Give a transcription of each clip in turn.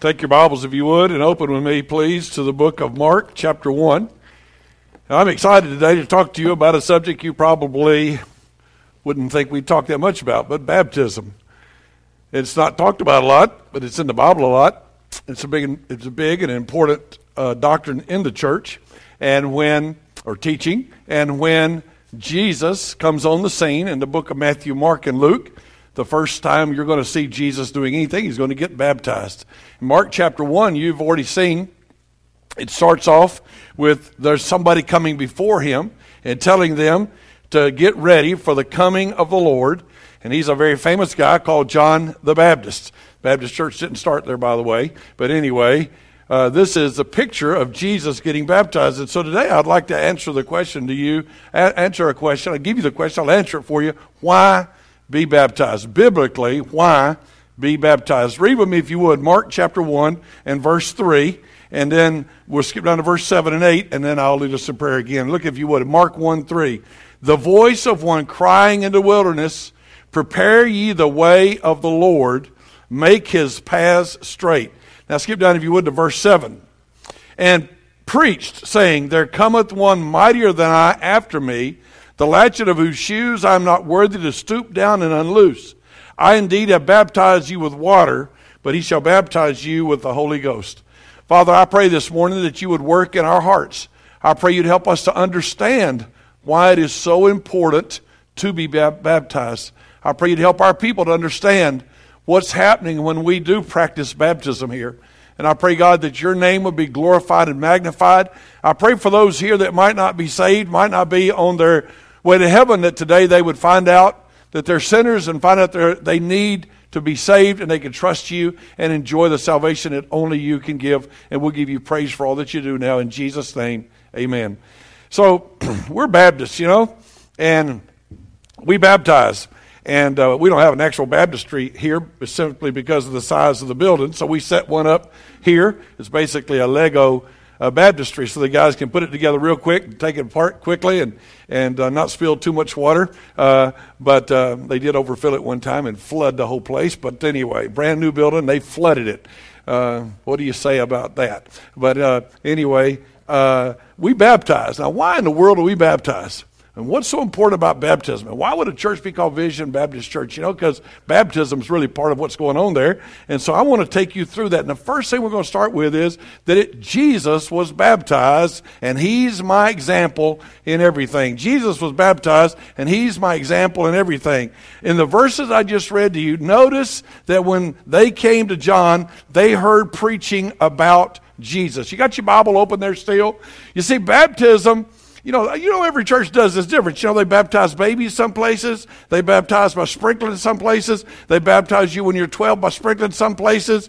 Take your Bibles, if you would, and open with me, please, to the book of Mark, chapter 1. Now, I'm excited today to talk to you about a subject you probably wouldn't think we'd talk that much about, but baptism. It's not talked about a lot, but it's in the Bible a lot. It's a big and important doctrine in the church, or teaching. And when Jesus comes on the scene in the book of Matthew, Mark, and Luke, the first time you're going to see Jesus doing anything, he's going to get baptized. In Mark chapter 1, you've already seen, it starts off with there's somebody coming before him and telling them to get ready for the coming of the Lord. And he's a very famous guy called John the Baptist. Baptist church didn't start there, by the way. But anyway, this is a picture of Jesus getting baptized. And so today I'd like to answer the question to you. Answer a question. I'll give you the question. I'll answer it for you. Why be baptized? Biblically, why be baptized? Read with me, if you would, Mark chapter 1 and verse 3, and then we'll skip down to verse 7 and 8, and then I'll lead us in prayer again. Look, if you would, Mark 1:3. The voice of one crying in the wilderness, prepare ye the way of the Lord, make his paths straight. Now skip down, if you would, to verse 7. And preached, saying, there cometh one mightier than I after me, the latchet of whose shoes I am not worthy to stoop down and unloose. I indeed have baptized you with water, but he shall baptize you with the Holy Ghost. Father, I pray this morning that you would work in our hearts. I pray you'd help us to understand why it is so important to be baptized. I pray you'd help our people to understand what's happening when we do practice baptism here. And I pray, God, that your name would be glorified and magnified. I pray for those here that might not be saved, might not be on their way to heaven, that today they would find out that they're sinners and find out they need to be saved, and they can trust you and enjoy the salvation that only you can give. And we'll give you praise for all that you do now. In Jesus' name, amen. So we're Baptists, and we baptize. And we don't have an actual baptistry here simply because of the size of the building. So we set one up here. It's basically a Lego baptistry, so the guys can put it together real quick and take it apart quickly and not spill too much water. But they did overfill it one time and flood the whole place. But anyway, brand new building, they flooded it. What do you say about that? But anyway, we baptize. Now, why in the world do we baptize? And what's so important about baptism? And why would a church be called Vision Baptist Church? Because baptism is really part of what's going on there. And so I want to take you through that. And the first thing we're going to start with is that Jesus was baptized, and he's my example in everything. Jesus was baptized, and he's my example in everything. In the verses I just read to you, notice that when they came to John, they heard preaching about Jesus. You got your Bible open there still? You see, baptism... every church does this different. They baptize babies some places. They baptize by sprinkling some places. They baptize you when you're 12 by sprinkling some places.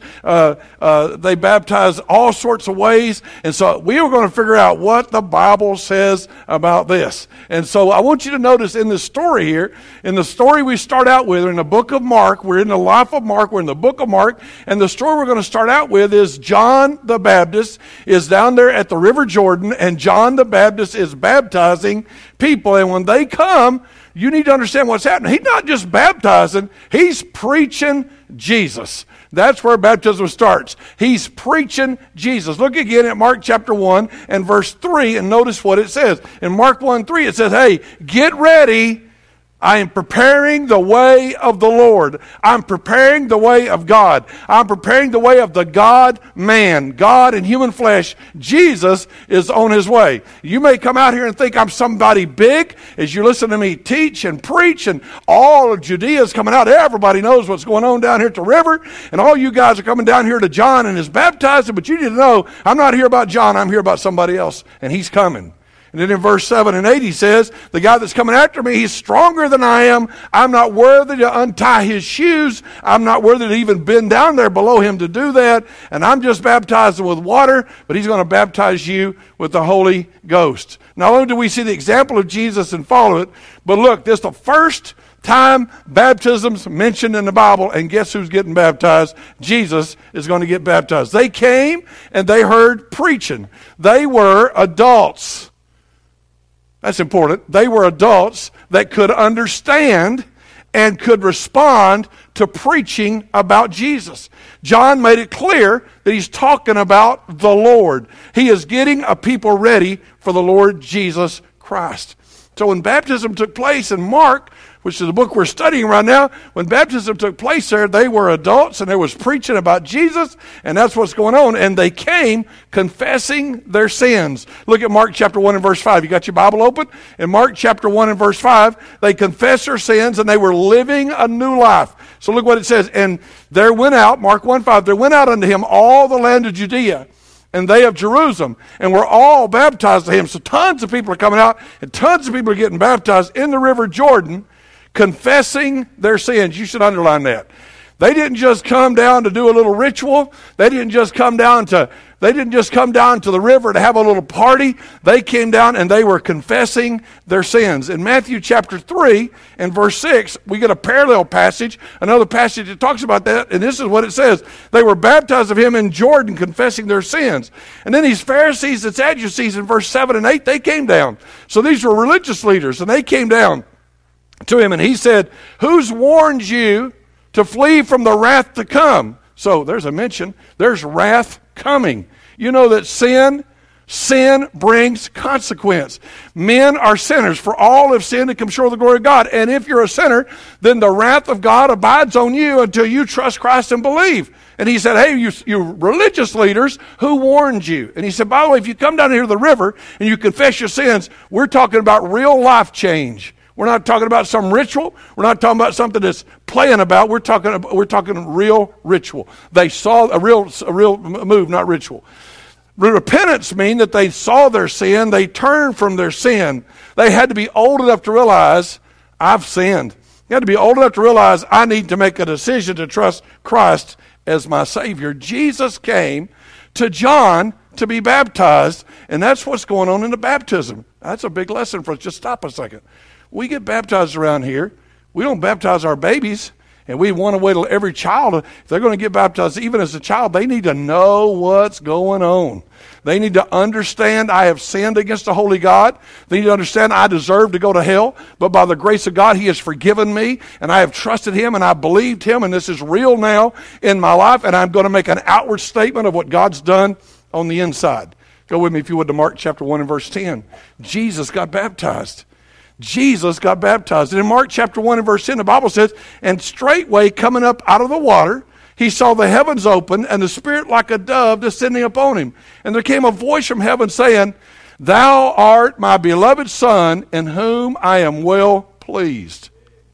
They baptize all sorts of ways. And so we were going to figure out what the Bible says about this. And so I want you to notice in this story here, in the story we start out with, in the book of Mark, we're in the life of Mark, we're in the book of Mark, and the story we're going to start out with is John the Baptist is down there at the River Jordan, and John the Baptist is baptizing people. And when they come, you need to understand what's happening. He's not just baptizing, he's preaching Jesus. That's where baptism starts. He's preaching Jesus. Look again at Mark chapter 1 and verse 3 and notice what it says. In Mark 1:3 it says, hey, get ready. I am preparing the way of the Lord. I'm preparing the way of God. I'm preparing the way of the God-man, God in human flesh. Jesus is on his way. You may come out here and think I'm somebody big as you listen to me teach and preach, and all of Judea is coming out. Everybody knows what's going on down here at the river, and all you guys are coming down here to John and is baptizing, but you need to know I'm not here about John. I'm here about somebody else, and he's coming. And then in verse 7 and 8 he says, the guy that's coming after me, he's stronger than I am. I'm not worthy to untie his shoes. I'm not worthy to even bend down there below him to do that. And I'm just baptizing with water, but he's going to baptize you with the Holy Ghost. Not only do we see the example of Jesus and follow it, but look, this is the first time baptism's mentioned in the Bible, and guess who's getting baptized? Jesus is going to get baptized. They came and they heard preaching. They were adults. That's important. They were adults that could understand and could respond to preaching about Jesus. John made it clear that he's talking about the Lord. He is getting a people ready for the Lord Jesus Christ. So when baptism took place in Mark, which is the book we're studying right now, when baptism took place there, they were adults and they was preaching about Jesus, and that's what's going on. And they came confessing their sins. Look at Mark chapter 1 and verse 5. You got your Bible open? In Mark chapter 1 and verse 5, they confessed their sins and they were living a new life. So look what it says. And there went out, Mark 1:5, there went out unto him all the land of Judea, and they of Jerusalem, and were all baptized to him. So tons of people are coming out, and tons of people are getting baptized in the river Jordan, confessing their sins. You should underline that. They didn't just come down to do a little ritual. They didn't just come down to the river to have a little party. They came down and they were confessing their sins. In Matthew chapter 3 and verse 6, we get a parallel passage, another passage that talks about that, and this is what it says. They were baptized of him in Jordan, confessing their sins. And then these Pharisees and Sadducees in verse 7 and 8, they came down. So these were religious leaders, and they came down to him, and he said, "Who's warned you to flee from the wrath to come?" So there's a mention. There's wrath coming. You know that sin brings consequence. Men are sinners, for all have sinned and come short of the glory of God. And if you're a sinner, then the wrath of God abides on you until you trust Christ and believe. And he said, "Hey, you religious leaders, who warned you?" And he said, "By the way, if you come down here to the river and you confess your sins, we're talking about real life change. We're not talking about some ritual. We're not talking about something that's playing about. We're talking real ritual." They saw a real move, not ritual. Repentance means that they saw their sin. They turned from their sin. They had to be old enough to realize, I've sinned. You had to be old enough to realize, I need to make a decision to trust Christ as my Savior. Jesus came to John to be baptized, and that's what's going on in the baptism. That's a big lesson for us. Just stop a second. We get baptized around here. We don't baptize our babies, and we want to wait till every child, if they're going to get baptized, even as a child, they need to know what's going on. They need to understand, I have sinned against the holy God. They need to understand, I deserve to go to hell, but by the grace of God, he has forgiven me, and I have trusted him, and I believed him, and this is real now in my life, and I'm going to make an outward statement of what God's done on the inside. Go with me, if you would, to Mark chapter 1 and verse 10. Jesus got baptized. Jesus got baptized. And in Mark chapter 1 and verse 10, the Bible says, "And straightway coming up out of the water, he saw the heavens open, and the Spirit like a dove descending upon him. And there came a voice from heaven saying, Thou art my beloved Son, in whom I am well pleased."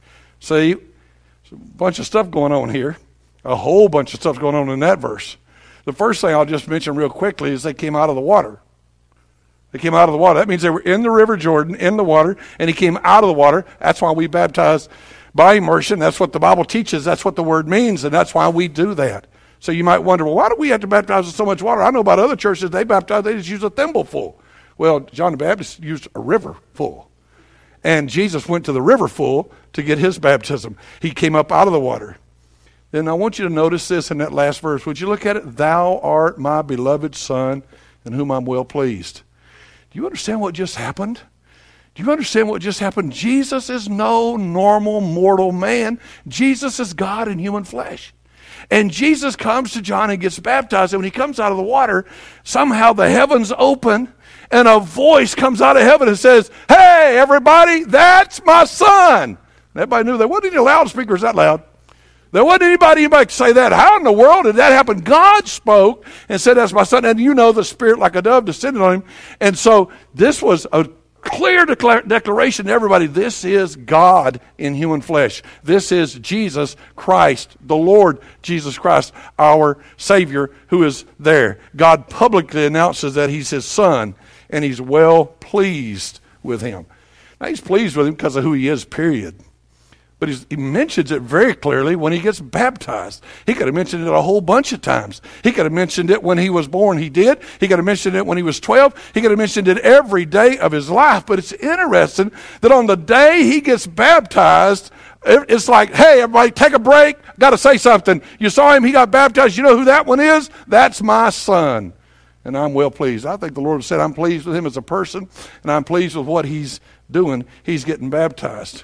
See, there's a bunch of stuff going on here. A whole bunch of stuff going on in that verse. The first thing I'll just mention real quickly is they came out of the water. They came out of the water. That means they were in the river Jordan, in the water, and he came out of the water. That's why we baptize by immersion. That's what the Bible teaches. That's what the word means, and that's why we do that. So you might wonder, well, why do we have to baptize with so much water? I know about other churches, they baptize, they just use a thimble full. Well, John the Baptist used a river full. And Jesus went to the river full to get his baptism. He came up out of the water. Then I want you to notice this in that last verse. Would you look at it? "Thou art my beloved Son, in whom I'm well pleased." Do you understand what just happened? Do you understand what just happened? Jesus is no normal mortal man. Jesus is God in human flesh. And Jesus comes to John and gets baptized. And when he comes out of the water, somehow the heavens open and a voice comes out of heaven and says, "Hey, everybody, that's my Son." And everybody knew there wasn't any loudspeakers that loud. There wasn't anybody could say that. How in the world did that happen? God spoke and said, "That's my Son." And you know the Spirit like a dove descended on him. And so this was a clear declaration to everybody. This is God in human flesh. This is Jesus Christ, the Lord Jesus Christ, our Savior, who is there. God publicly announces that he's his Son, and he's well pleased with him. Now, he's pleased with him because of who he is, period. But he mentions it very clearly when he gets baptized. He could have mentioned it a whole bunch of times. He could have mentioned it when he was born. He did. He could have mentioned it when he was 12. He could have mentioned it every day of his life. But it's interesting that on the day he gets baptized, it's like, "Hey, everybody, take a break. Got to say something. You saw him. He got baptized. You know who that one is? That's my Son, and I'm well pleased." I think the Lord said, I'm pleased with him as a person, and I'm pleased with what he's doing. He's getting baptized.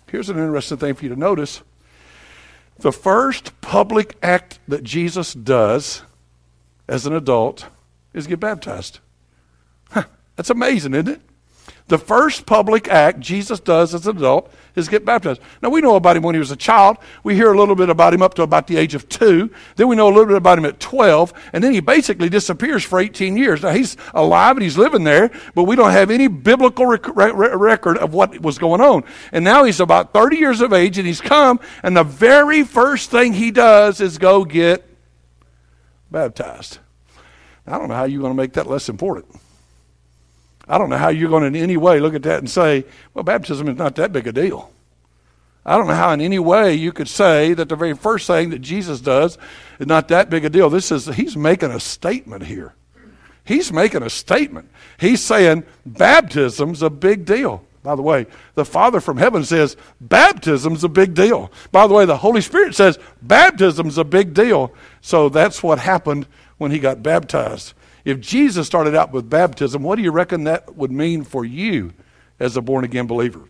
Here's an interesting thing for you to notice. The first public act that Jesus does as an adult is get baptized. That's amazing, isn't it? The first public act Jesus does as an adult is get baptized. Now, we know about him when he was a child. We hear a little bit about him up to about the age of 2. Then we know a little bit about him at 12. And then he basically disappears for 18 years. Now, he's alive and he's living there, but we don't have any biblical record of what was going on. And now he's about 30 years of age, and he's come, and the very first thing he does is go get baptized. Now, I don't know how you're going to make that less important. I don't know how you're going to in any way look at that and say, well, baptism is not that big a deal. I don't know how in any way you could say that the very first thing that Jesus does is not that big a deal. He's making a statement here. He's making a statement. He's saying baptism's a big deal. By the way, the Father from heaven says baptism's a big deal. By the way, the Holy Spirit says baptism's a big deal. So that's what happened when he got baptized. If Jesus started out with baptism, what do you reckon that would mean for you as a born-again believer?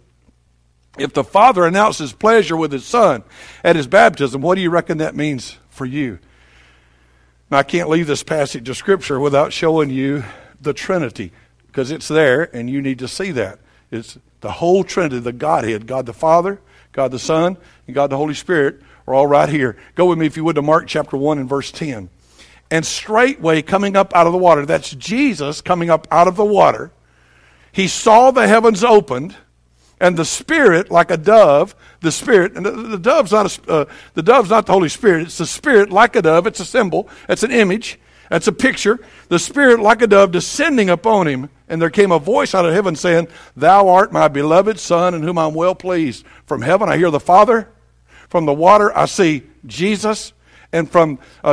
If the Father announced his pleasure with his Son at his baptism, what do you reckon that means for you? Now, I can't leave this passage of Scripture without showing you the Trinity, because it's there, and you need to see that. It's the whole Trinity, the Godhead, God the Father, God the Son, and God the Holy Spirit are all right here. Go with me, if you would, to Mark chapter 1 and verse 10. And straightway coming up out of the water, that's Jesus coming up out of the water, he saw the heavens opened, and the Spirit like a dove, the Spirit, and the dove's not the Holy Spirit, it's the Spirit like a dove, it's a symbol, it's an image, that's a picture, the Spirit like a dove descending upon him, and there came a voice out of heaven saying, Thou art my beloved Son, in whom I'm well pleased. From heaven I hear the Father, from the water I see Jesus, and from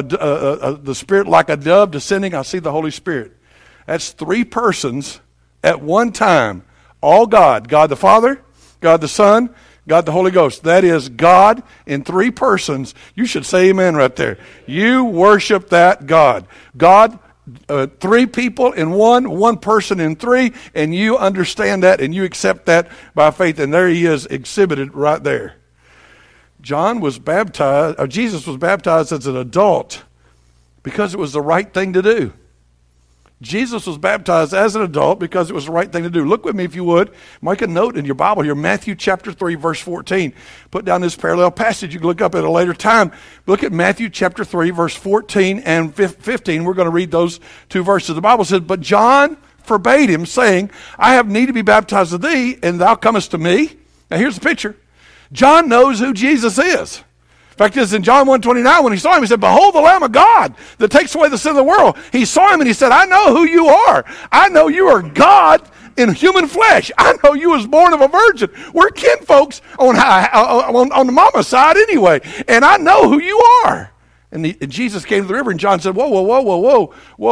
the Spirit like a dove descending, I see the Holy Spirit. That's three persons at one time. All God. God the Father, God the Son, God the Holy Ghost. That is God in three persons. You should say amen right there. You worship that God. God, three people in one person in three, and you understand that and you accept that by faith. And there he is exhibited right there. Jesus was baptized as an adult because it was the right thing to do. Jesus was baptized as an adult because it was the right thing to do. Look with me, if you would. Make a note in your Bible here, Matthew chapter 3, verse 14. Put down this parallel passage. You can look up at a later time. Look at Matthew chapter 3, verse 14 and 15. We're going to read those two verses. The Bible says, But John forbade him, saying, I have need to be baptized of thee, and thou comest to me. Now here's the picture. John knows who Jesus is. In fact, it's in John 1:29, when he saw him, he said, Behold the Lamb of God that takes away the sin of the world. He saw him and he said, I know who you are. I know you are God in human flesh. I know you was born of a virgin. We're kin folks on the mama's side anyway. And I know who you are. And Jesus came to the river, and John said, Whoa,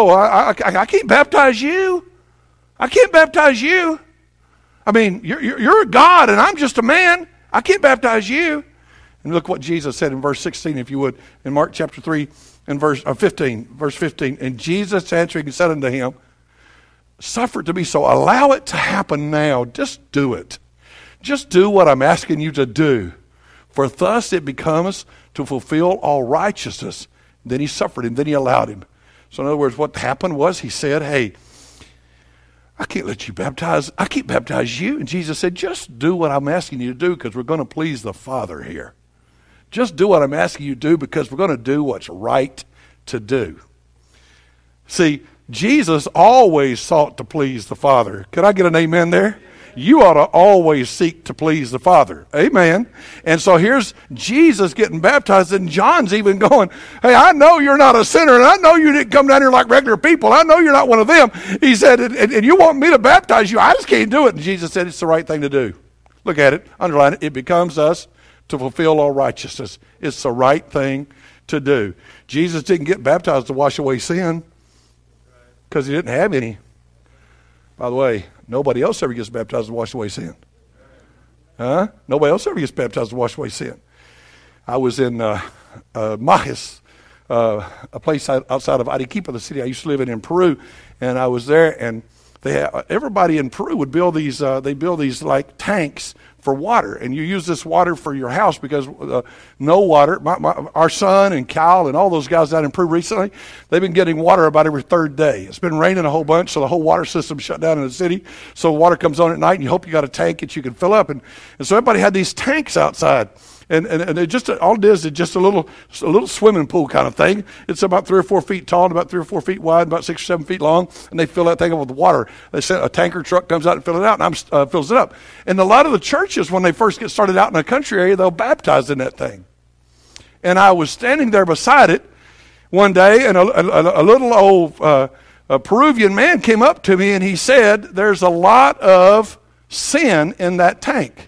I can't baptize you. I can't baptize you. I mean, you're a God and I'm just a man. I can't baptize you. And look what Jesus said in verse 16, if you would, in Mark chapter 3 and verse 15. And Jesus answering said unto him, Suffer it to be so. Allow it to happen now. Just do it. Just do what I'm asking you to do. For thus it becomes to fulfill all righteousness. Then he suffered him. Then he allowed him. So in other words, what happened was he said, Hey, I can't let you baptize. I can't baptize you. And Jesus said, just do what I'm asking you to do, because we're going to please the Father here. Just do what I'm asking you to do, because we're going to do what's right to do. See, Jesus always sought to please the Father. Could I get an amen there? You ought to always seek to please the Father. Amen. And so here's Jesus getting baptized, and John's even going, Hey, I know you're not a sinner, and I know you didn't come down here like regular people. I know you're not one of them. He said, and you want me to baptize you? I just can't do it. And Jesus said, it's the right thing to do. Look at it. Underline it. It becomes us to fulfill all righteousness. It's the right thing to do. Jesus didn't get baptized to wash away sin because he didn't have any. By the way, nobody else ever gets baptized to wash away sin. Huh? Nobody else ever gets baptized to wash away sin. I was in Majes, a place outside of Arequipa, the city I used to live in Peru, and I was there, and everybody in Peru would build these. They build these like tanks for water, and you use this water for your house because no water. Our son and Cal and all those guys out in Peru recently, they've been getting water about every third day. It's been raining a whole bunch, so the whole water system shut down in the city. So water comes on at night, and you hope you got a tank that you can fill up. And so everybody had these tanks outside. And it just, all it is just a little swimming pool kind of thing. It's about 3 or 4 feet tall and about 3 or 4 feet wide, about 6 or 7 feet long. And they fill that thing up with water. They send a tanker truck comes out and fills it out, and fills it up. And a lot of the churches, when they first get started out in a country area, they'll baptize in that thing. And I was standing there beside it one day, and a little old a Peruvian man came up to me, and he said, "There's a lot of sin in that tank."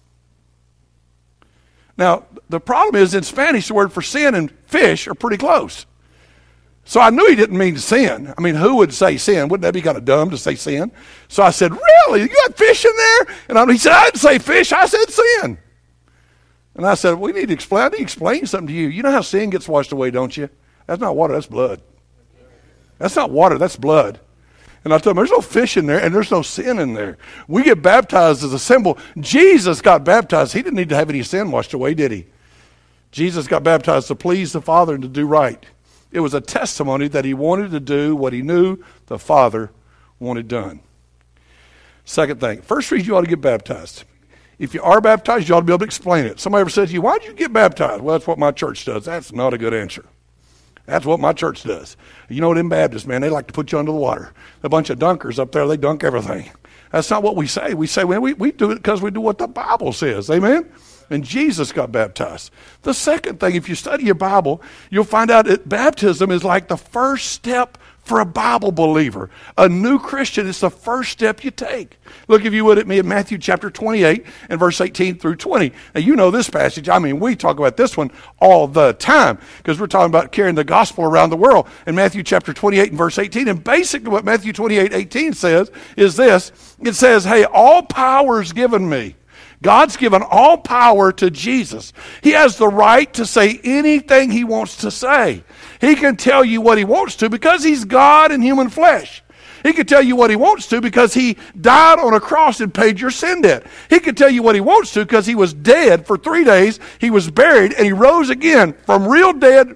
Now, the problem is in Spanish, the word for sin and fish are pretty close. So I knew he didn't mean sin. I mean, who would say sin? Wouldn't that be kind of dumb to say sin? So I said, "Really? You got fish in there?" And he said, "I didn't say fish, I said sin." And I said, "We need to explain. I need to explain something to you. You know how sin gets washed away, don't you? That's not water, that's blood. That's not water, that's blood." And I told him, there's no fish in there and there's no sin in there. We get baptized as a symbol. Jesus got baptized. He didn't need to have any sin washed away, did he? Jesus got baptized to please the Father and to do right. It was a testimony that he wanted to do what he knew the Father wanted done. Second thing, first reason you ought to get baptized. If you are baptized, you ought to be able to explain it. Somebody ever said to you, "Why did you get baptized?" "Well, that's what my church does." That's not a good answer. That's what my church does. You know, them Baptists, man, they like to put you under the water. A bunch of dunkers up there, they dunk everything. That's not what we say. We say, well, we do it because we do what the Bible says. Amen? And Jesus got baptized. The second thing, if you study your Bible, you'll find out that baptism is like the first step for a Bible believer. A new Christian, it's the first step you take. Look, if you would, at me in Matthew chapter 28 and verse 18 through 20. Now, you know this passage. I mean, we talk about this one all the time because we're talking about carrying the gospel around the world. In Matthew chapter 28 and verse 18, and basically what Matthew 28:18 says is this. It says, "Hey, all power is given me." God's given all power to Jesus. He has the right to say anything he wants to say. He can tell you what he wants to because he's God in human flesh. He can tell you what he wants to because he died on a cross and paid your sin debt. He can tell you what he wants to because he was dead for 3 days, he was buried, and he rose again from real dead,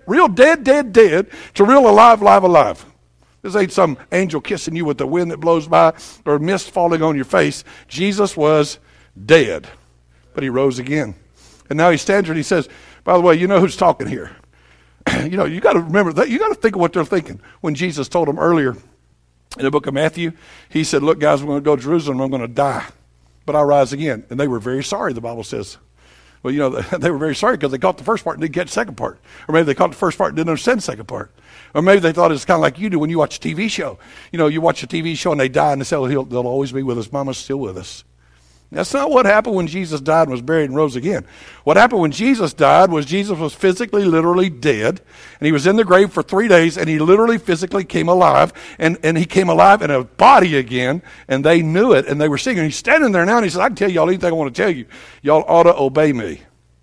to real alive, alive. This ain't some angel kissing you with the wind that blows by or mist falling on your face. Jesus was dead, but he rose again. And now he stands there and he says, by the way, you know who's talking here. You know, you got to remember that. You got to think of what they're thinking. When Jesus told them earlier in the book of Matthew, he said, "Look, guys, we're going to go to Jerusalem. I'm going to die, but I'll rise again." And they were very sorry, the Bible says. Well, you know, they were very sorry because they caught the first part and didn't catch the second part. Or maybe they caught the first part and didn't understand the second part. Or maybe they thought it's kind of like you do when you watch a TV show. You know, you watch a TV show and they die and they say, "Well, they'll always be with us. Mama's still with us." That's not what happened when Jesus died and was buried and rose again. What happened when Jesus died was Jesus was physically, literally dead, and he was in the grave for 3 days, and he literally, physically came alive, and he came alive in a body again, and they knew it, and they were seeing it. He's standing there now, and he says, "I can tell y'all anything I want to tell you. Y'all ought to obey me."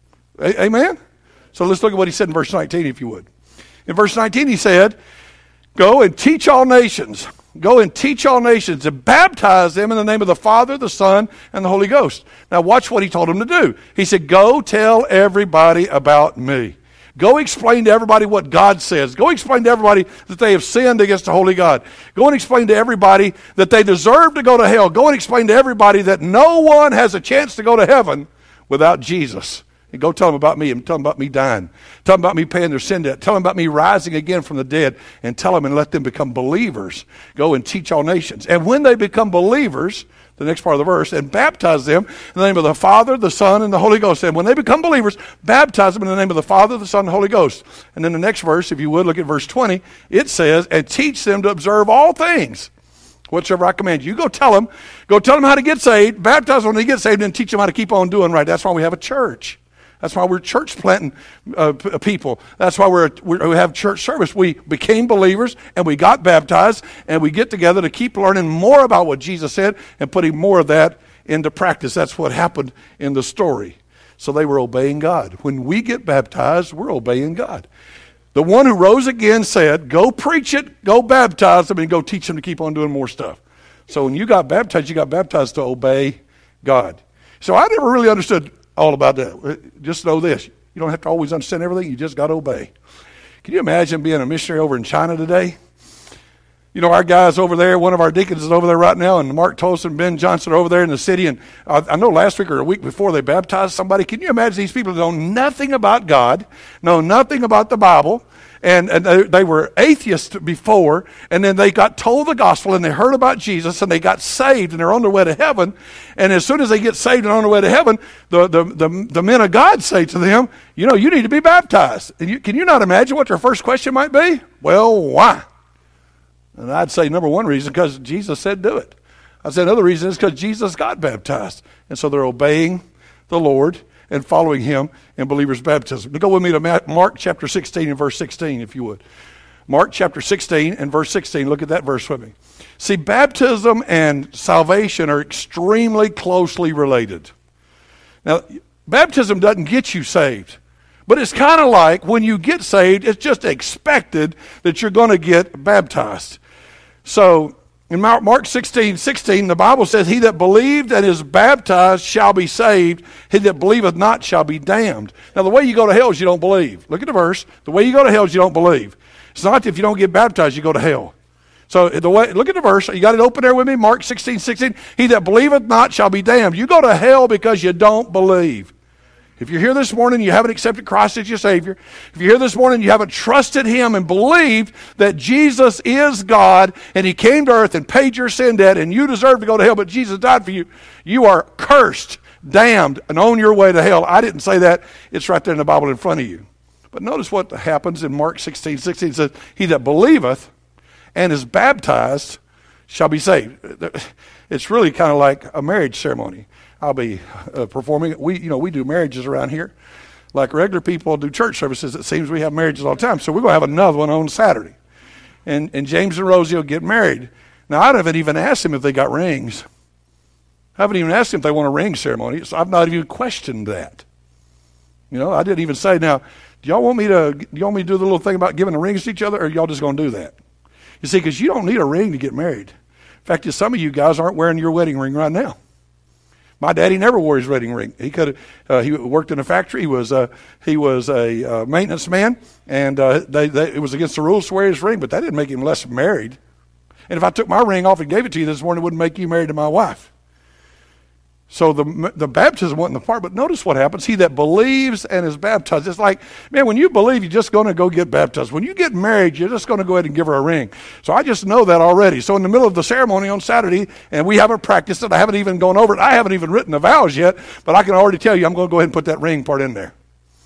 Amen? So let's look at what he said in verse 19, if you would. In verse 19, he said, "Go and teach all nations." Go and teach all nations and baptize them in the name of the Father, the Son, and the Holy Ghost. Now watch what he told them to do. He said, "Go tell everybody about me." Go explain to everybody what God says. Go explain to everybody that they have sinned against the holy God. Go and explain to everybody that they deserve to go to hell. Go and explain to everybody that no one has a chance to go to heaven without Jesus. And go tell them about me and tell them about me dying. Tell them about me paying their sin debt. Tell them about me rising again from the dead, and tell them and let them become believers. Go and teach all nations. And when they become believers, the next part of the verse, and baptize them in the name of the Father, the Son, and the Holy Ghost. And when they become believers, baptize them in the name of the Father, the Son, and the Holy Ghost. And then the next verse, if you would, look at verse 20. It says, "And teach them to observe all things whatsoever I command you." Go tell them how to get saved, baptize them when they get saved, and teach them how to keep on doing right. That's why we have a church. That's why we're church planting people. That's why we have church service. We became believers and we got baptized, and we get together to keep learning more about what Jesus said and putting more of that into practice. That's what happened in the story. So they were obeying God. When we get baptized, we're obeying God. The one who rose again said, "Go preach it, go baptize them, and go teach them to keep on doing more stuff." So when you got baptized to obey God. So I never really understood all about that. Just know this. You don't have to always understand everything. You just got to obey. Can you imagine being a missionary over in China today? You know, our guys over there, one of our deacons is over there right now, and Mark Tolson, Ben Johnson are over there in the city. And I know last week or a week before they baptized somebody. Can you imagine these people that know nothing about God, know nothing about the Bible, and they were atheists before, and then they got told the gospel, and they heard about Jesus, and they got saved, and they're on their way to heaven. And as soon as they get saved and on their way to heaven, the men of God say to them, you know, you need to be baptized. And can you not imagine what their first question might be? Well, why? And I'd say number one reason, because Jesus said do it. I'd say another reason is because Jesus got baptized. And so they're obeying the Lord and following him in believers' baptism. Now go with me to Mark chapter 16 and verse 16, if you would. Mark chapter 16 and verse 16. Look at that verse with me. See, baptism and salvation are extremely closely related. Now, baptism doesn't get you saved. But it's kind of like when you get saved, it's just expected that you're going to get baptized. So in Mark 16:16, the Bible says, he that believed and is baptized shall be saved. He that believeth not shall be damned. Now, the way you go to hell is you don't believe. Look at the verse. The way you go to hell is you don't believe. It's not if you don't get baptized, you go to hell. So look at the verse. You got it open there with me? Mark 16:16. He that believeth not shall be damned. You go to hell because you don't believe. If you're here this morning, you haven't accepted Christ as your Savior. If you're here this morning, you haven't trusted him and believed that Jesus is God and he came to earth and paid your sin debt and you deserve to go to hell, but Jesus died for you, you are cursed, damned, and on your way to hell. I didn't say that. It's right there in the Bible in front of you. But notice what happens in Mark 16:16. It says, he that believeth and is baptized shall be saved. It's really kind of like a marriage ceremony. I'll be performing. We do marriages around here. Like regular people do church services, it seems we have marriages all the time. So we're going to have another one on Saturday. And James and Rosie will get married. Now, I haven't even asked them if they got rings. I haven't even asked them if they want a ring ceremony. So I've not even questioned that. You know, I didn't even say, now, do y'all want me to do the little thing about giving the rings to each other, or y'all just going to do that? You see, because you don't need a ring to get married. In fact, some of you guys aren't wearing your wedding ring right now. My daddy never wore his wedding ring. He he worked in a factory. He was a maintenance man, and it was against the rules to wear his ring, but that didn't make him less married. And if I took my ring off and gave it to you this morning, it wouldn't make you married to my wife. So the baptism wasn't the part, but notice what happens. He that believes and is baptized. It's like, man, when you believe, you're just going to go get baptized. When you get married, you're just going to go ahead and give her a ring. So I just know that already. So in the middle of the ceremony on Saturday, and we haven't practiced it, I haven't even gone over it, I haven't even written the vows yet, but I can already tell you I'm going to go ahead and put that ring part in there.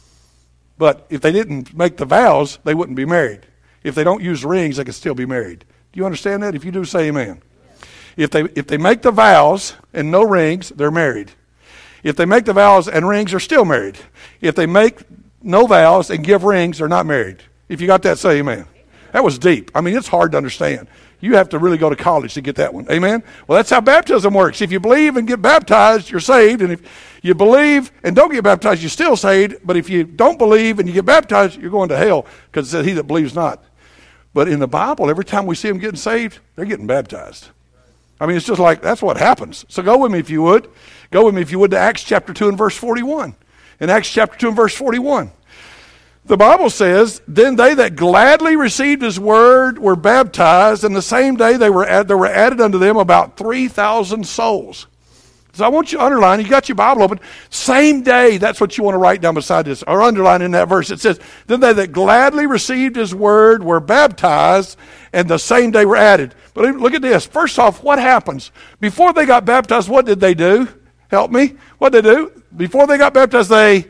But if they didn't make the vows, they wouldn't be married. If they don't use rings, they can still be married. Do you understand that? If you do, say amen. If they make the vows and no rings, they're married. If they make the vows and rings, they're still married. If they make no vows and give rings, they're not married. If you got that, say amen. That was deep. I mean, it's hard to understand. You have to really go to college to get that one. Amen? Well, that's how baptism works. If you believe and get baptized, you're saved. And if you believe and don't get baptized, you're still saved. But if you don't believe and you get baptized, you're going to hell, because it says he that believes not. But in the Bible, every time we see them getting saved, they're getting baptized. I mean, it's just like, that's what happens. So go with me if you would. Go with me if you would to Acts chapter 2 and verse 41. In Acts chapter 2 and verse 41, the Bible says, then they that gladly received his word were baptized, and the same day there were added unto them about 3,000 souls. So I want you to underline, you got your Bible open, same day, that's what you want to write down beside this, or underline in that verse. It says, then they that gladly received his word were baptized, and the same day were added. But look at this. First off, what happens? Before they got baptized, what did they do? Help me. What did they do? Before they got baptized, they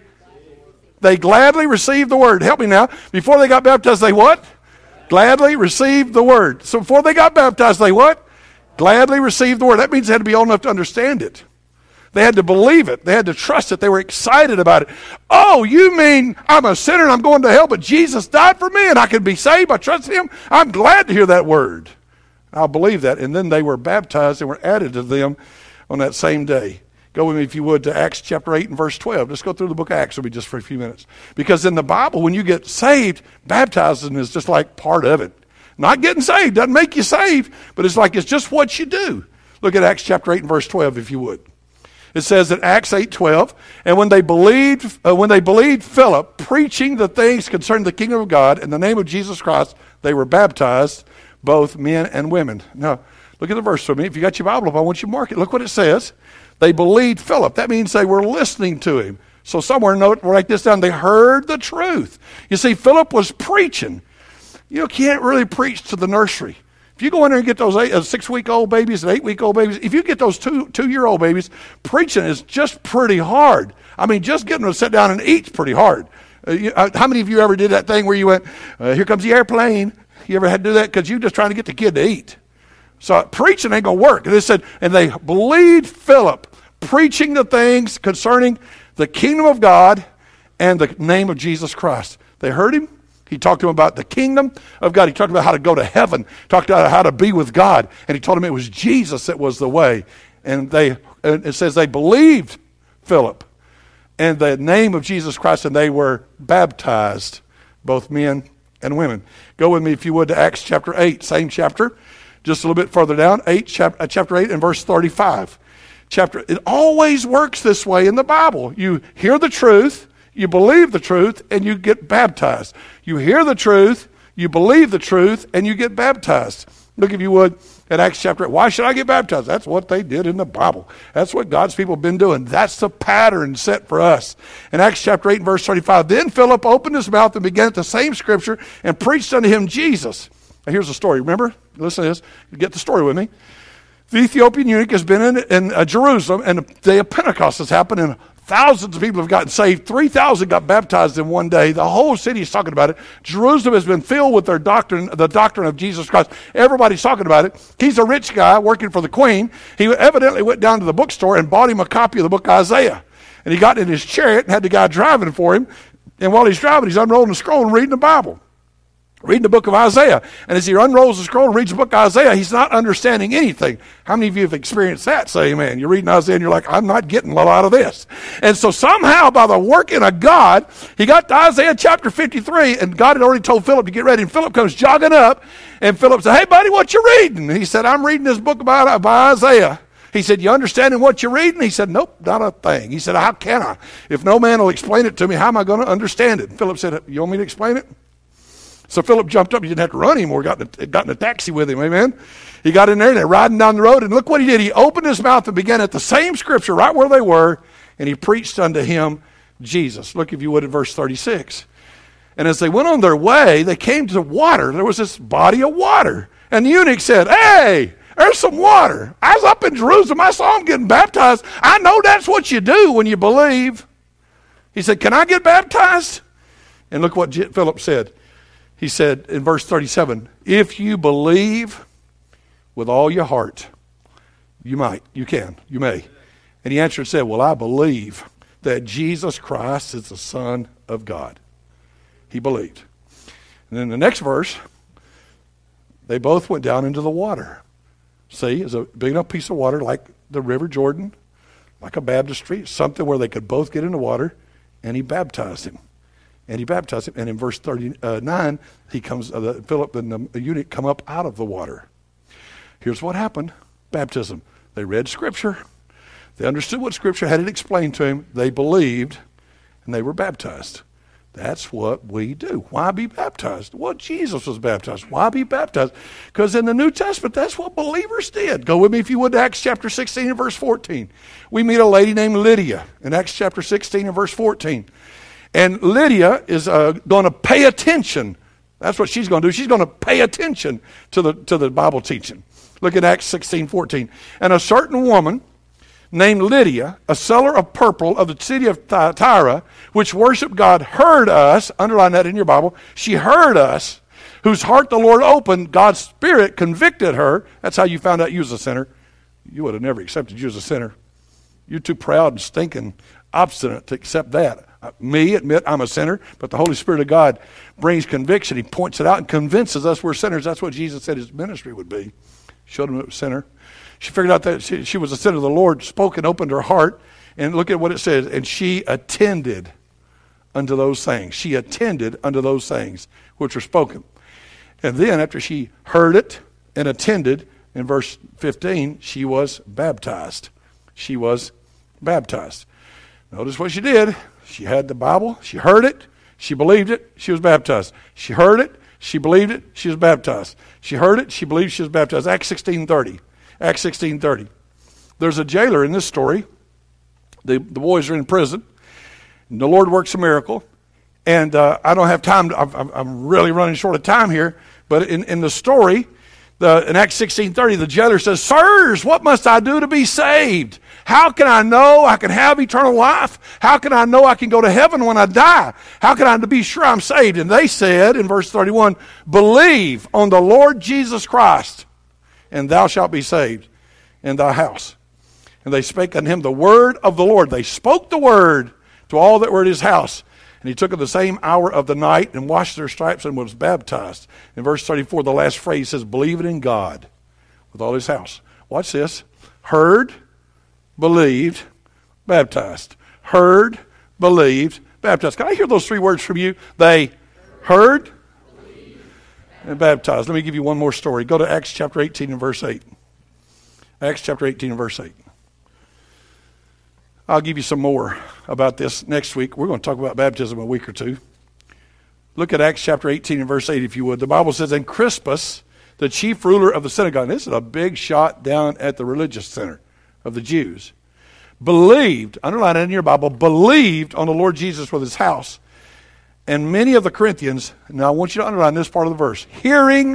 gladly received the word. Help me now. Before they got baptized, they what? Gladly received the word. So before they got baptized, they what? Gladly received the word. That means they had to be old enough to understand it. They had to believe it. They had to trust it. They were excited about it. Oh, you mean I'm a sinner and I'm going to hell, but Jesus died for me and I can be saved by trusting him? I'm glad to hear that word. I'll believe that. And then they were baptized and were added to them on that same day. Go with me, if you would, to Acts chapter 8 and verse 12. Let's go through the book of Acts. It'll be just for a few minutes. Because in the Bible, when you get saved, baptizing is just like part of it. Not getting saved doesn't make you saved, but it's like it's just what you do. Look at Acts chapter 8 and verse 12, if you would. It says in Acts 8:12, and when they believed Philip preaching the things concerning the kingdom of God in the name of Jesus Christ, they were baptized, both men and women. Now, look at the verse for me. If you got your Bible up, I want you to mark it. Look what it says. They believed Philip. That means they were listening to him. So somewhere, write this down. They heard the truth. You see, Philip was preaching. You can't really preach to the nursery. If you go in there and get those 6-week-old babies and 8-week-old babies, if you get those 2-year-old babies, preaching is just pretty hard. I mean, just getting them to sit down and eat is pretty hard. How many of you ever did that thing where you went, here comes the airplane? You ever had to do that? Because you're just trying to get the kid to eat. So preaching ain't going to work. And they said, and they believed Philip preaching the things concerning the kingdom of God and the name of Jesus Christ. They heard him. He talked to them about the kingdom of God. He talked about how to go to heaven. Talked about how to be with God. And he told them it was Jesus that was the way. And it says they believed Philip and the name of Jesus Christ, and they were baptized, both men and women. Go with me, if you would, to Acts chapter 8, same chapter, just a little bit further down, chapter 8 and verse 35. It always works this way in the Bible. You hear the truth, you believe the truth, and you get baptized. You hear the truth, you believe the truth, and you get baptized. Look, if you would, at Acts chapter 8. Why should I get baptized? That's what they did in the Bible. That's what God's people have been doing. That's the pattern set for us. In Acts chapter 8 and verse 35, then Philip opened his mouth and began at the same scripture and preached unto him Jesus. Now here's the story. Remember? Listen to this. Get the story with me. The Ethiopian eunuch has been in Jerusalem, and the day of Pentecost has happened, and thousands of people have gotten saved. 3,000 got baptized in one day. The whole city is talking about it. Jerusalem has been filled with the doctrine of Jesus Christ. Everybody's talking about it. He's a rich guy working for the queen. He evidently went down to the bookstore and bought him a copy of the book of Isaiah. And he got in his chariot and had the guy driving for him. And while he's driving, he's unrolling the scroll and reading the Bible. Reading the book of Isaiah. And as he unrolls the scroll and reads the book of Isaiah, he's not understanding anything. How many of you have experienced that? Say amen. You're reading Isaiah and you're like, I'm not getting a lot out of this. And so somehow by the working of God, he got to Isaiah chapter 53, and God had already told Philip to get ready. And Philip comes jogging up, and Philip said, hey buddy, what you reading? And he said, I'm reading this book by Isaiah. He said, you understanding what you're reading? He said, nope, not a thing. He said, how can I? If no man will explain it to me, how am I going to understand it? And Philip said, you want me to explain it? So Philip jumped up. He didn't have to run anymore. Got in a taxi with him, amen? He got in there, and they're riding down the road, and look what he did. He opened his mouth and began at the same scripture right where they were, and he preached unto him Jesus. Look, if you would, at verse 36. And as they went on their way, they came to water. There was this body of water. And the eunuch said, hey, there's some water. I was up in Jerusalem. I saw him getting baptized. I know that's what you do when you believe. He said, can I get baptized? And look what Philip said. He said in verse 37, if you believe with all your heart, you may. And he answered and said, well, I believe that Jesus Christ is the Son of God. He believed. And then the next verse, they both went down into the water. See, it's a big enough piece of water like the River Jordan, like a baptistry, something where they could both get in the water, and he baptized him. And in verse 39, Philip and the eunuch come up out of the water. Here's what happened. Baptism. They read Scripture. They understood what Scripture had it explained to them. They believed, and they were baptized. That's what we do. Why be baptized? Well, Jesus was baptized. Why be baptized? Because in the New Testament, that's what believers did. Go with me, if you would, to Acts chapter 16 and verse 14. We meet a lady named Lydia in Acts chapter 16 and verse 14. And Lydia is going to pay attention. That's what she's going to do. She's going to pay attention to the Bible teaching. Look at Acts 16:14. And a certain woman named Lydia, a seller of purple of the city of Tyre, which worshiped God, heard us. Underline that in your Bible. She heard us, whose heart the Lord opened. God's Spirit convicted her. That's how you found out you was a sinner. You would have never accepted you as a sinner. You're too proud and stinking obstinate to accept that. Me admit I'm a sinner, but the Holy Spirit of God brings conviction. He points it out and convinces us we're sinners. That's what Jesus said his ministry would be. Showed him it was a sinner. She figured out that she was a sinner. The Lord spoke and opened her heart. And look at what it says. And she attended unto those things. She attended unto those things which were spoken. And then after she heard it and attended, in verse 15, she was baptized. She was baptized. Notice what she did. She had the Bible. She heard it. She believed it. She was baptized. She heard it. She believed it. She was baptized. She heard it. She believed she was baptized. Acts 16:30. Acts 16:30. There's a jailer in this story. The boys are in prison. And the Lord works a miracle. And I don't have time. I'm really running short of time here. But in the story, in Acts 16:30, the jailer says, "Sirs, what must I do to be saved? How can I know I can have eternal life? How can I know I can go to heaven when I die? How can I be sure I'm saved?" And they said in verse 31, "Believe on the Lord Jesus Christ, and thou shalt be saved in thy house." And they spake unto him the word of the Lord. They spoke the word to all that were at his house. And he took in the same hour of the night and washed their stripes and was baptized. In verse 34, the last phrase says, "Believing in God with all his house." Watch this. Heard, believed, baptized. Heard, believed, baptized. Can I hear those three words from you? They heard and baptized. Let me give you one more story. Go to Acts chapter 18 and verse 8. Acts chapter 18 and verse 8. I'll give you some more about this next week. We're going to talk about baptism a week or two. Look at Acts chapter 18 and verse 8 if you would. The Bible says, "And Crispus, the chief ruler of the synagogue," this is a big shot down at the religious center of the Jews, "believed," underline it in your Bible, "believed on the Lord Jesus with his house. And many of the Corinthians," now I want you to underline this part of the verse, "hearing,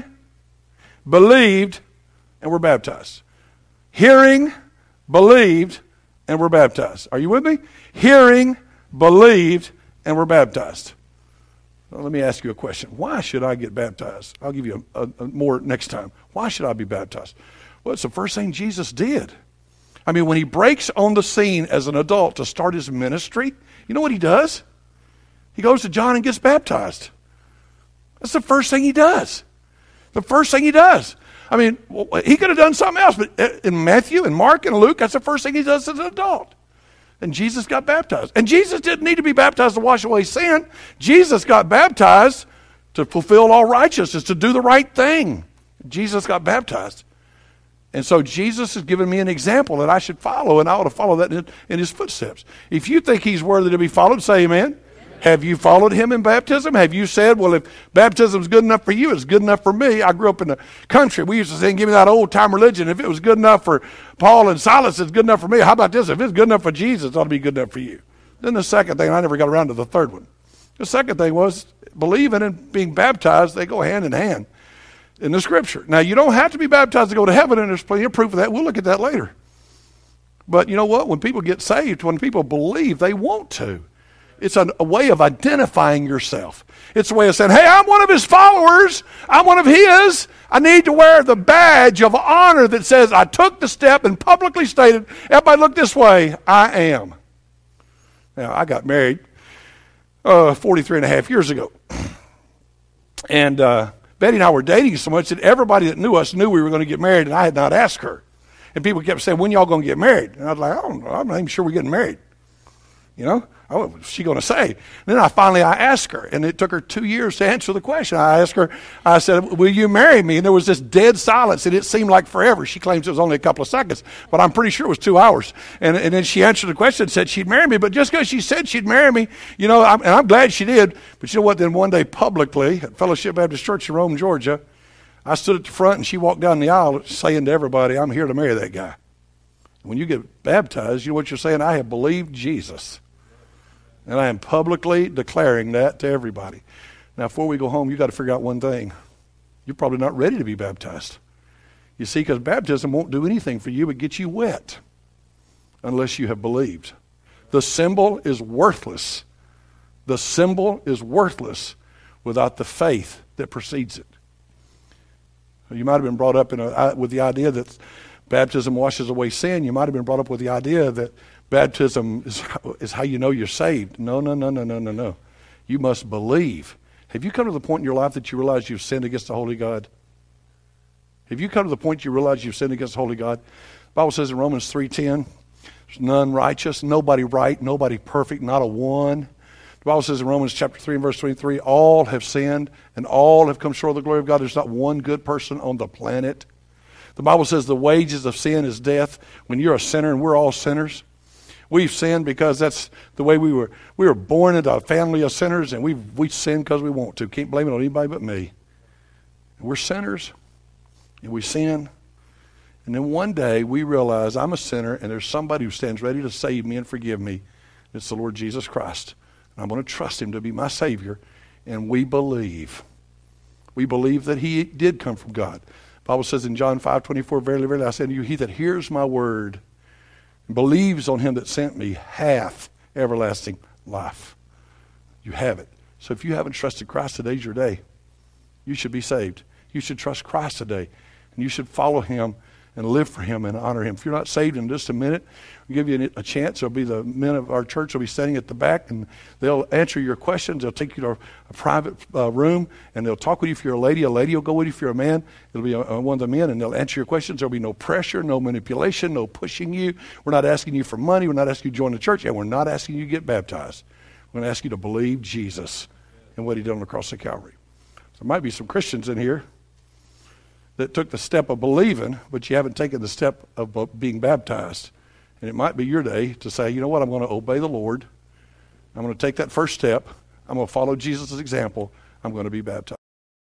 believed, and were baptized." Hearing, believed, and were baptized. Are you with me? Hearing, believed, and were baptized. Well, let me ask you a question. Why should I get baptized? I'll give you a more next time. Why should I be baptized? Well, it's the first thing Jesus did. I mean, when he breaks on the scene as an adult to start his ministry, you know what he does? He goes to John and gets baptized. That's the first thing he does. The first thing he does. I mean, he could have done something else, but in Matthew and Mark and Luke, that's the first thing he does as an adult. And Jesus got baptized. And Jesus didn't need to be baptized to wash away sin. Jesus got baptized to fulfill all righteousness, to do the right thing. Jesus got baptized. And so Jesus has given me an example that I should follow, and I ought to follow that in his footsteps. If you think he's worthy to be followed, say amen. Have you followed him in baptism? Have you said, well, if baptism is good enough for you, it's good enough for me? I grew up in the country. We used to sing, "Give me that old-time religion." If it was good enough for Paul and Silas, it's good enough for me. How about this? If it's good enough for Jesus, it ought to be good enough for you. Then the second thing, I never got around to the third one. The second thing was believing and being baptized. They go hand in hand in the Scripture. Now, you don't have to be baptized to go to heaven, and there's plenty of proof of that. We'll look at that later. But you know what? When people get saved, when people believe, they want to. It's a way of identifying yourself. It's a way of saying, hey, I'm one of his followers. I'm one of his. I need to wear the badge of honor that says I took the step and publicly stated, everybody look this way, I am. Now, I got married 43 and a half years ago. And Betty and I were dating so much that everybody that knew us knew we were going to get married, and I had not asked her. And people kept saying, when y'all going to get married? And I was like, I don't know. I'm not even sure we're getting married. You know? Oh, what's she going to say? And then I asked her, and it took her 2 years to answer the question. I asked her, I said, will you marry me? And there was this dead silence, and it seemed like forever. She claims it was only a couple of seconds, but I'm pretty sure it was 2 hours. And then she answered the question and said she'd marry me, but just because she said she'd marry me, you know, and I'm glad she did, but you know what? Then one day publicly at Fellowship Baptist Church in Rome, Georgia, I stood at the front, and she walked down the aisle saying to everybody, I'm here to marry that guy. When you get baptized, you know what you're saying? I have believed Jesus. And I am publicly declaring that to everybody. Now, before we go home, you've got to figure out one thing. You're probably not ready to be baptized. You see, because baptism won't do anything for you but get you wet unless you have believed. The symbol is worthless. The symbol is worthless without the faith that precedes it. You might have been brought up with the idea that baptism washes away sin. You might have been brought up with the idea that baptism is how you know you're saved. No. You must believe. Have you come to the point in your life that you realize you've sinned against the Holy God? Have you come to the point you realize you've sinned against the Holy God? The Bible says in Romans 3:10, there's none righteous, nobody right, nobody perfect, not a one. The Bible says in Romans chapter 3 and verse 23, all have sinned and all have come short of the glory of God. There's not one good person on the planet. The Bible says the wages of sin is death. When you're a sinner, and we're all sinners, we've sinned because that's the way we were. We were born into a family of sinners, and we sin because we want to. Can't blame it on anybody but me. And we're sinners, and we sin. And then one day we realize I'm a sinner, and there's somebody who stands ready to save me and forgive me. It's the Lord Jesus Christ. And I'm going to trust him to be my Savior. And we believe. We believe that he did come from God. The Bible says in John 5:24, verily, verily, I say unto you, he that hears my word and believes on him that sent me hath everlasting life. You have it. So if you haven't trusted Christ, today's your day. You should be saved. You should trust Christ today. And you should follow him and live for him and honor him. If you're not saved, in just a minute, we'll give you a chance. There'll be the men of our church will be standing at the back, and they'll answer your questions. They'll take you to a private room, and they'll talk with you if you're a lady. A lady will go with you if you're a man. It'll be one of the men, and they'll answer your questions. There'll be no pressure, no manipulation, no pushing you. We're not asking you for money. We're not asking you to join the church, and we're not asking you to get baptized. We're going to ask you to believe Jesus and what he did on the cross of Calvary. There might be some Christians in here that took the step of believing, but you haven't taken the step of being baptized. And it might be your day to say, you know what, I'm going to obey the Lord. I'm going to take that first step. I'm going to follow Jesus' example. I'm going to be baptized.